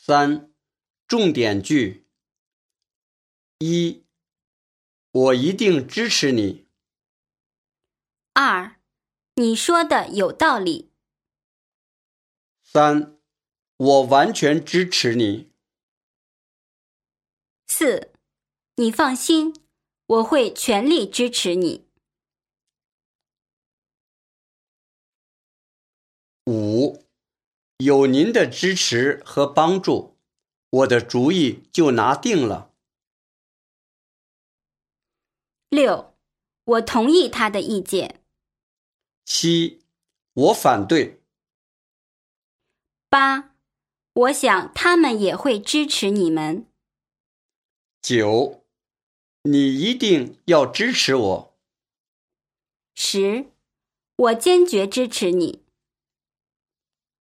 3. 重点句。1. 我一定支持你。 2. 你说的有道理。 3. 我完全支持你。 4. 你放心，我会全力支持你。 5. 有您的支持和帮助，我的主意就拿定了。 6. 我同意他的意见。 7. 我反对。 8. 我想他们也会支持你们。 9. 你一定要支持我。 10. 我坚决支持你。